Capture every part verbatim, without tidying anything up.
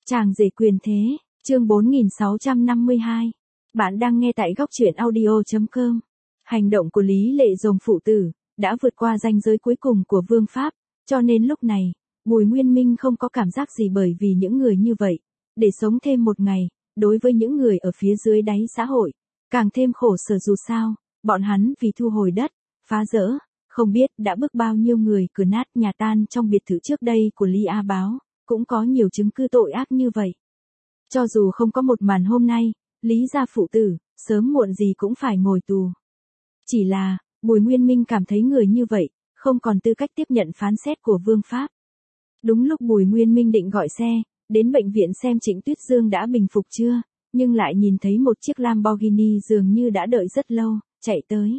Chàng rể quyền thế, chương bốn nghìn sáu trăm năm mươi hai. Bạn đang nghe tại góc truyện audio chấm com. Hành động của Lý Lệ Dòng phụ tử đã vượt qua ranh giới cuối cùng của vương pháp, cho nên lúc này, Bùi Nguyên Minh không có cảm giác gì bởi vì những người như vậy, để sống thêm một ngày, đối với những người ở phía dưới đáy xã hội, càng thêm khổ sở dù sao, bọn hắn vì thu hồi đất, phá rỡ, không biết đã bước bao nhiêu người cửa nát nhà tan trong biệt thự trước đây của Lý A Báo, cũng có nhiều chứng cứ tội ác như vậy. Cho dù không có một màn hôm nay, Lý gia phụ tử, sớm muộn gì cũng phải ngồi tù. Chỉ là, Bùi Nguyên Minh cảm thấy người như vậy, không còn tư cách tiếp nhận phán xét của vương pháp. Đúng lúc Bùi Nguyên Minh định gọi xe, đến bệnh viện xem Trịnh Tuyết Dương đã bình phục chưa, nhưng lại nhìn thấy một chiếc Lamborghini dường như đã đợi rất lâu, chạy tới.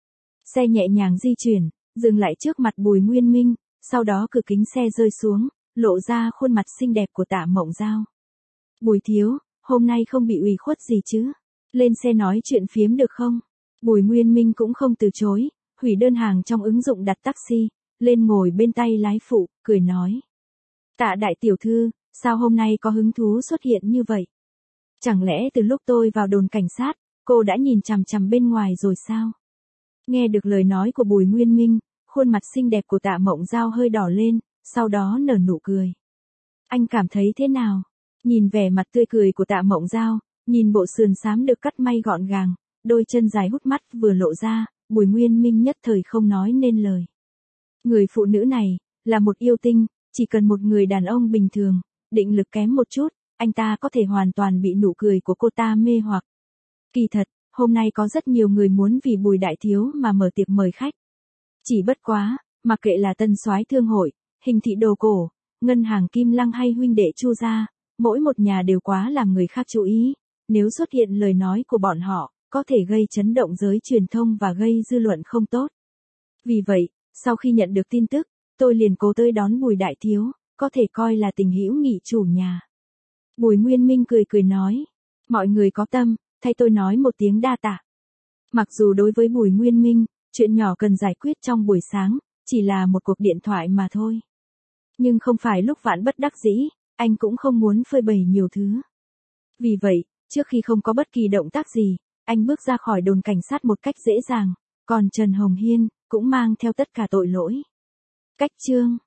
Xe nhẹ nhàng di chuyển, dừng lại trước mặt Bùi Nguyên Minh, sau đó cửa kính xe rơi xuống, lộ ra khuôn mặt xinh đẹp của Tạ Mộng Giao. Bùi thiếu, hôm nay không bị ủy khuất gì chứ? Lên xe nói chuyện phiếm được không? Bùi Nguyên Minh cũng không từ chối, hủy đơn hàng trong ứng dụng đặt taxi, lên ngồi bên tay lái phụ, cười nói. Tạ đại tiểu thư, sao hôm nay có hứng thú xuất hiện như vậy? Chẳng lẽ từ lúc tôi vào đồn cảnh sát, cô đã nhìn chằm chằm bên ngoài rồi sao? Nghe được lời nói của Bùi Nguyên Minh, khuôn mặt xinh đẹp của Tạ Mộng Giao hơi đỏ lên, sau đó nở nụ cười. Anh cảm thấy thế nào? Nhìn vẻ mặt tươi cười của Tạ Mộng Giao, nhìn bộ sườn xám được cắt may gọn gàng, đôi chân dài hút mắt vừa lộ ra, Bùi Nguyên Minh nhất thời không nói nên lời. Người phụ nữ này, là một yêu tinh, chỉ cần một người đàn ông bình thường, định lực kém một chút, anh ta có thể hoàn toàn bị nụ cười của cô ta mê hoặc. Kỳ thật, hôm nay có rất nhiều người muốn vì Bùi đại thiếu mà mở tiệc mời khách. Chỉ bất quá, mặc kệ là Tân Soái Thương hội, Hình thị Đồ Cổ, Ngân hàng Kim Lăng hay huynh đệ Chu gia, mỗi một nhà đều quá làm người khác chú ý, nếu xuất hiện lời nói của bọn họ, có thể gây chấn động giới truyền thông và gây dư luận không tốt. Vì vậy, sau khi nhận được tin tức, tôi liền cố tới đón Bùi đại thiếu, có thể coi là tình hữu nghị chủ nhà. Bùi Nguyên Minh cười cười nói, mọi người có tâm, thay tôi nói một tiếng đa tạ. Mặc dù đối với Bùi Nguyên Minh, chuyện nhỏ cần giải quyết trong buổi sáng, chỉ là một cuộc điện thoại mà thôi. Nhưng không phải lúc vạn bất đắc dĩ, anh cũng không muốn phơi bày nhiều thứ. Vì vậy, trước khi không có bất kỳ động tác gì, anh bước ra khỏi đồn cảnh sát một cách dễ dàng, còn Trần Hồng Hiên, cũng mang theo tất cả tội lỗi. Cách chương